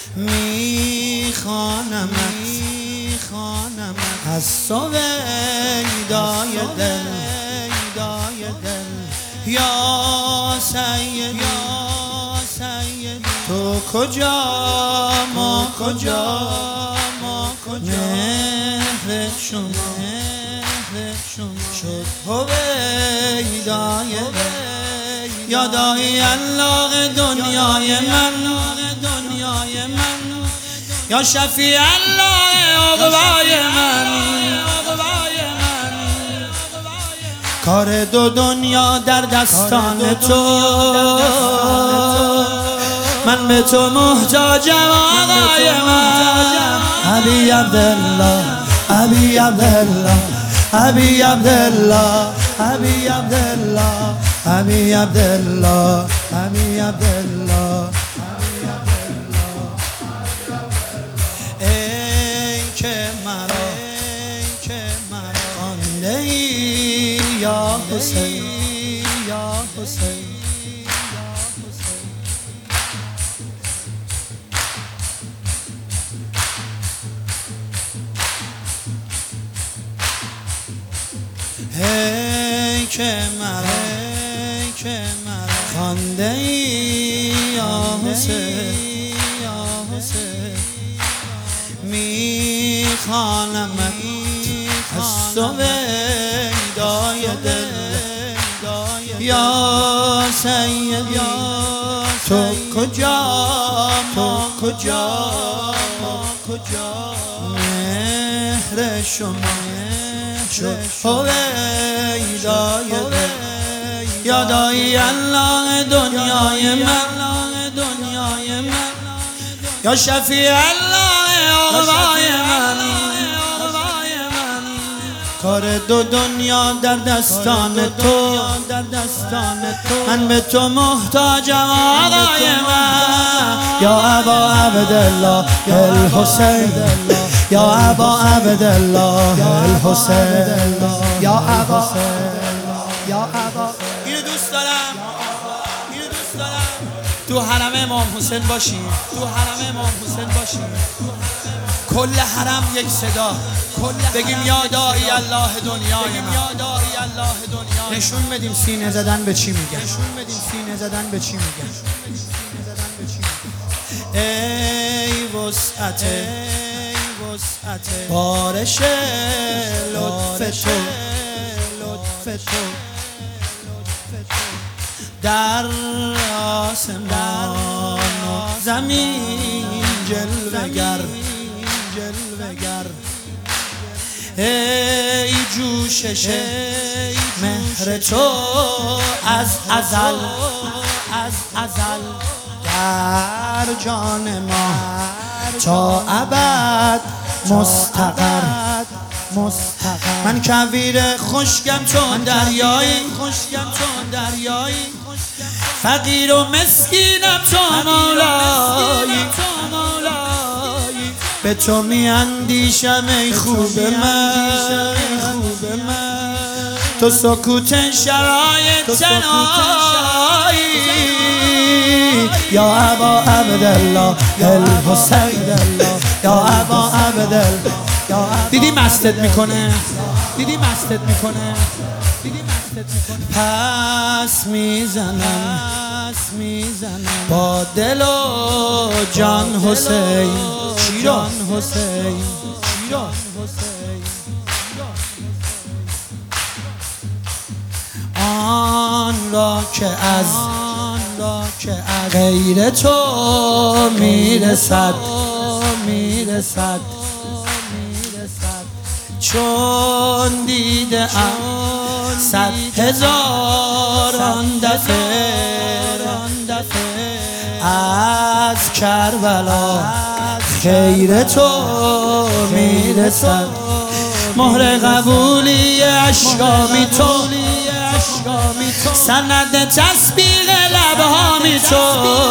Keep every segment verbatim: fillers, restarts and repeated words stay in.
میخوانمت از سویدای دل یا سید تو کجا ما کجا مهر شما شد هویدای دل یا دایی الله دنیای من یا شفیع الله عقبای من کار دو دنیا در دستان تو من به تو محتاجم آقای من ابی عبدالله ابی عبدالله ابی عبدالله ابی عبدالله ابی عبدالله ابی عبدالله ای که مرا خوانده ای یا حسین یا حسین ای که مرا خوانده ای یا حسین میخوانمت از سویدای دل یا سید تو کجا ما کجا مهر شما شد هویدای دل یا دایی الله دنیای من یا شفیع الله عقبای من کار دو دنیا در دستان تو من به تو محتاجم آقای من یا ابا عبدالله الحسین یا ابا عبدالله الحسین یا ابا یا ابا اینو دوست دارم اینو دوست دارم تو حرم امام حسین باشیم تو حرم امام حسین باشیم کل حرم یک صدا بگیم یا داعی الله دنیای من نشون بدیم سینه زدن به چی میگن نشون بدیم سینه زدن به چی میگن ای وسعت بارش لطف تو در آسمان و زمین جلوگر ای جوشش مهر تو از ازل از ازل در جان ما تا ابد مستقر من کویر خشکم چون دریایی فقیر و مسکینم چون مولایی به تو می اندیشم ای خوب من تو سکوت شرایط تنهایی یا ابا عبدالله الحسین یا ابا عبدالله دیدی مستت میکنه دیدی مستت میکنه پس میزنم با دل و جان حسین جان حسین آن را که از غیر تو میرسد میرسد چون دیده ام صد هزاران دفعه از کربلا خیر تو میرسد مهر قبولی اشکامی تو سند تسبیح لبهامی تو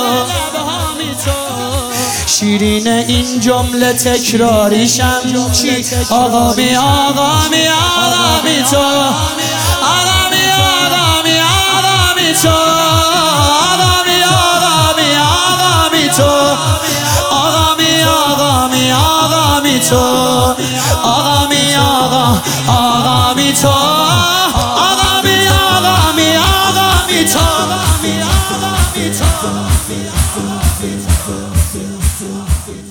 شیرین این جمله تکراریشم چی آقامی آقامی آقامی تو آقامی آقامی آقامی تو آقامی آقامی آقامی تو آقامی می تو آقا می آقا آقا می تو آقا می آقا می آقا می تو آقا می آقا می تو